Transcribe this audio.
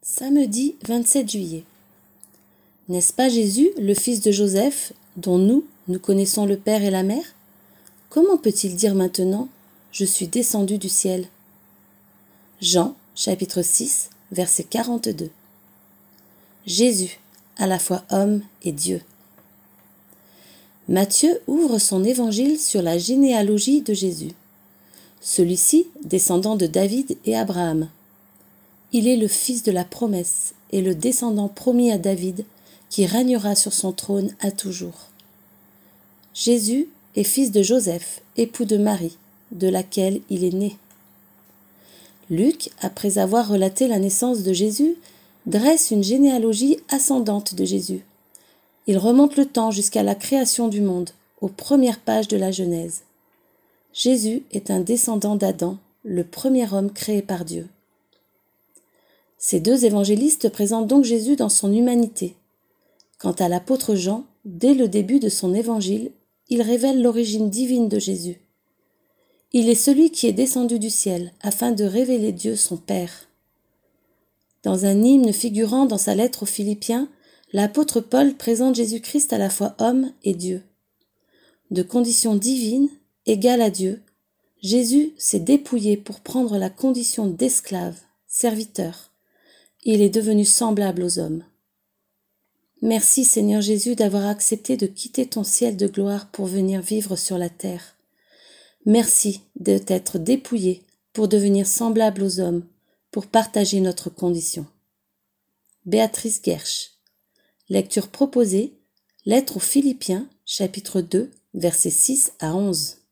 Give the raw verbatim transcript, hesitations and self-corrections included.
Samedi vingt-sept juillet. N'est-ce pas Jésus, le fils de Joseph, dont nous, nous connaissons le Père et la Mère? Comment peut-il dire maintenant « Je suis descendu du ciel » ? Jean, chapitre six, verset quarante-deux. Jésus, à la fois homme et Dieu. Matthieu ouvre son évangile sur la généalogie de Jésus. Celui-ci, descendant de David et Abraham. Il est le fils de la promesse et le descendant promis à David qui régnera sur son trône à toujours. Jésus est fils de Joseph, époux de Marie, de laquelle il est né. Luc, après avoir relaté la naissance de Jésus, dresse une généalogie ascendante de Jésus. Il remonte le temps jusqu'à la création du monde, aux premières pages de la Genèse. Jésus est un descendant d'Adam, le premier homme créé par Dieu. Ces deux évangélistes présentent donc Jésus dans son humanité. Quant à l'apôtre Jean, dès le début de son évangile, il révèle l'origine divine de Jésus. Il est celui qui est descendu du ciel afin de révéler Dieu son Père. Dans un hymne figurant dans sa lettre aux Philippiens, l'apôtre Paul présente Jésus-Christ à la fois homme et Dieu. De condition divine, égale à Dieu, Jésus s'est dépouillé pour prendre la condition d'esclave, serviteur. Il est devenu semblable aux hommes. Merci Seigneur Jésus d'avoir accepté de quitter ton ciel de gloire pour venir vivre sur la terre. Merci de t'être dépouillé pour devenir semblable aux hommes, pour partager notre condition. Béatrice Guerche. Lecture proposée, lettre aux Philippiens, chapitre deux, versets six à onze.